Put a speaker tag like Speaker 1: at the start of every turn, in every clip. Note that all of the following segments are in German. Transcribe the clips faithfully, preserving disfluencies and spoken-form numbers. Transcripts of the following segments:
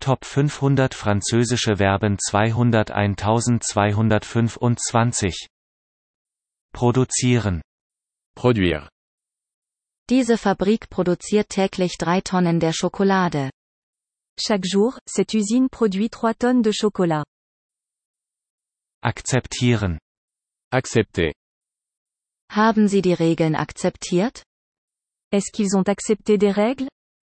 Speaker 1: Top fünfhundert französische Verben zweihunderteintausendzweihundertfünfundzwanzig. Produzieren.
Speaker 2: Produire.
Speaker 3: Diese Fabrik produziert täglich drei Tonnen der Schokolade.
Speaker 4: Chaque jour, cette usine produit trois tonnes de chocolat.
Speaker 1: Akzeptieren.
Speaker 2: Accepter.
Speaker 3: Haben Sie die Regeln akzeptiert?
Speaker 4: Est-ce qu'ils ont accepté des règles?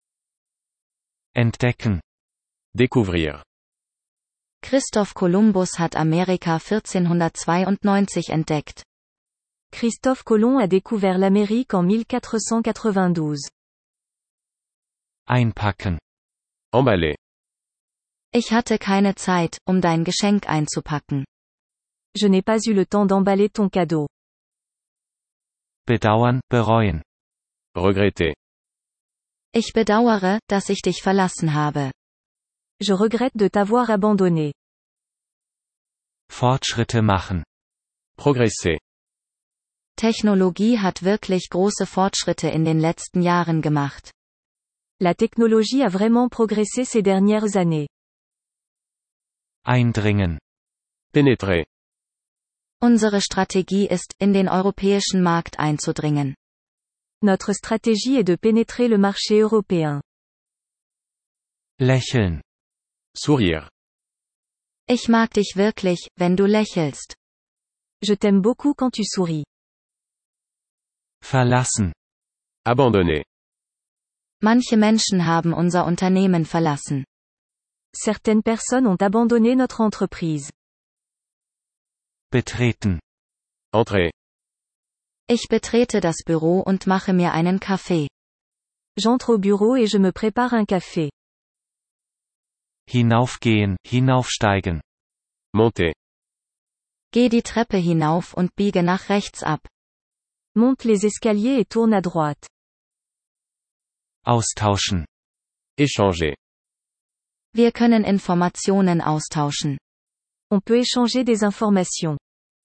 Speaker 1: Entdecken.
Speaker 2: Découvrir.
Speaker 3: Christoph Kolumbus hat Amerika vierzehnhundertzweiundneunzig entdeckt.
Speaker 4: Christophe Colomb a découvert l'Amérique en mille quatre cent quatre-vingt-douze.
Speaker 1: Einpacken.
Speaker 2: Emballer.
Speaker 3: Ich hatte keine Zeit, um dein Geschenk einzupacken.
Speaker 4: Je n'ai pas eu le temps d'emballer ton cadeau.
Speaker 1: Bedauern, bereuen.
Speaker 2: Regretter.
Speaker 3: Ich bedauere, dass ich dich verlassen habe.
Speaker 4: Je regrette de t'avoir abandonné.
Speaker 1: Fortschritte machen.
Speaker 2: Progresser.
Speaker 3: Technologie hat wirklich große Fortschritte in den letzten Jahren gemacht.
Speaker 4: La technologie a vraiment progressé ces dernières années.
Speaker 1: Eindringen.
Speaker 2: Pénétrer.
Speaker 3: Unsere Strategie ist, in den europäischen Markt einzudringen.
Speaker 4: Notre stratégie est de pénétrer le marché européen.
Speaker 1: Lächeln.
Speaker 2: Sourire.
Speaker 3: Ich mag dich wirklich, wenn du lächelst.
Speaker 4: Je t'aime beaucoup quand tu souris.
Speaker 1: Verlassen.
Speaker 2: Abandonner.
Speaker 3: Manche Menschen haben unser Unternehmen verlassen.
Speaker 4: Certaines personnes ont abandonné notre entreprise.
Speaker 1: Betreten.
Speaker 2: Entrer.
Speaker 3: Ich betrete das Büro und mache mir einen Kaffee.
Speaker 4: J'entre au bureau et je me prépare un café.
Speaker 1: Hinaufgehen, hinaufsteigen.
Speaker 2: Monter.
Speaker 3: Geh die Treppe hinauf und biege nach rechts ab.
Speaker 4: Monte les escaliers et tourne à droite.
Speaker 1: Austauschen.
Speaker 2: Échanger.
Speaker 3: Wir können Informationen austauschen.
Speaker 4: On peut échanger des informations.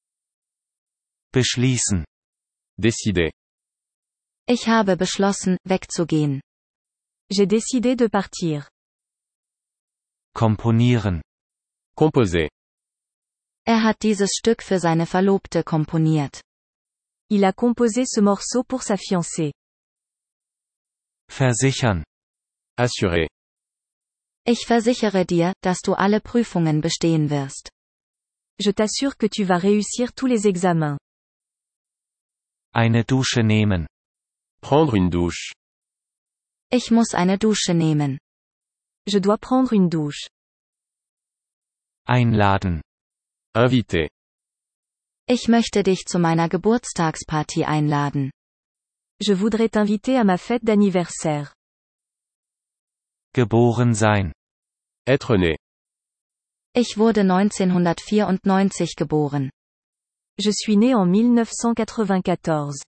Speaker 1: Beschließen.
Speaker 2: Décider.
Speaker 3: Ich habe beschlossen, wegzugehen.
Speaker 4: J'ai décidé de partir.
Speaker 1: Komponieren.
Speaker 2: Composer.
Speaker 3: Er hat dieses Stück für seine Verlobte komponiert.
Speaker 4: Il a composé ce morceau pour sa fiancée.
Speaker 1: Versichern.
Speaker 2: Assurer.
Speaker 3: Ich versichere dir, dass du alle Prüfungen bestehen wirst.
Speaker 4: Je t'assure que tu vas réussir tous les examens.
Speaker 1: Eine Dusche nehmen.
Speaker 2: Prendre une douche.
Speaker 3: Ich muss eine Dusche nehmen.
Speaker 4: Je dois prendre une douche.
Speaker 1: Einladen.
Speaker 2: Inviter.
Speaker 3: Ich möchte dich zu meiner Geburtstagsparty einladen.
Speaker 4: Je voudrais t'inviter à ma fête d'anniversaire.
Speaker 1: Geboren sein.
Speaker 2: Être né.
Speaker 3: Ich wurde neunzehnhundertvierundneunzig geboren.
Speaker 4: Je suis né en mille neuf cent quatre-vingt-quatorze.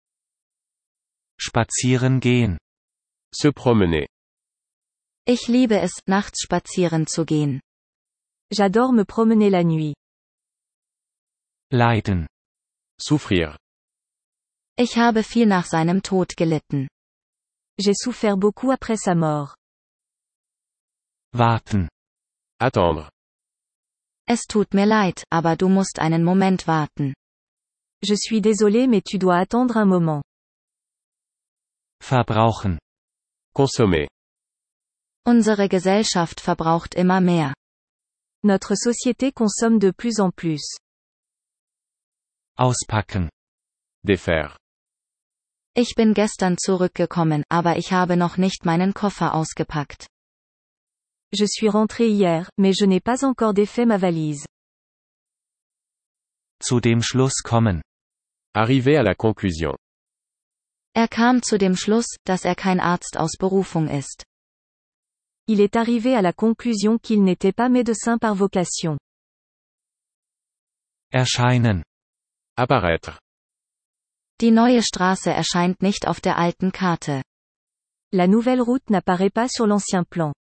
Speaker 1: Spazieren gehen.
Speaker 2: Se promener.
Speaker 3: Ich liebe es, nachts spazieren zu gehen.
Speaker 4: J'adore me promener la nuit.
Speaker 1: Leiden.
Speaker 2: Souffrir.
Speaker 3: Ich habe viel nach seinem Tod gelitten.
Speaker 4: J'ai souffert beaucoup après sa mort.
Speaker 1: Warten.
Speaker 2: Attendre.
Speaker 3: Es tut mir leid, aber du musst einen Moment warten.
Speaker 4: Je suis désolé mais tu dois attendre un moment.
Speaker 1: Verbrauchen.
Speaker 2: Consommer.
Speaker 3: Unsere Gesellschaft verbraucht immer mehr.
Speaker 4: Notre société consomme de plus en plus.
Speaker 1: Auspacken.
Speaker 2: Défaire.
Speaker 3: Ich bin gestern zurückgekommen, aber ich habe noch nicht meinen Koffer ausgepackt.
Speaker 4: Je suis rentré hier, mais je n'ai pas encore défait ma valise.
Speaker 1: Zu dem Schluss kommen.
Speaker 2: Arriver à la conclusion.
Speaker 3: Er kam zu dem Schluss, dass er kein Arzt aus Berufung ist.
Speaker 4: Il est arrivé à la conclusion qu'il n'était pas médecin par vocation.
Speaker 1: Erscheinen.
Speaker 2: Apparaître.
Speaker 3: Die neue Straße erscheint nicht auf der alten Karte.
Speaker 4: La nouvelle route n'apparaît pas sur l'ancien plan.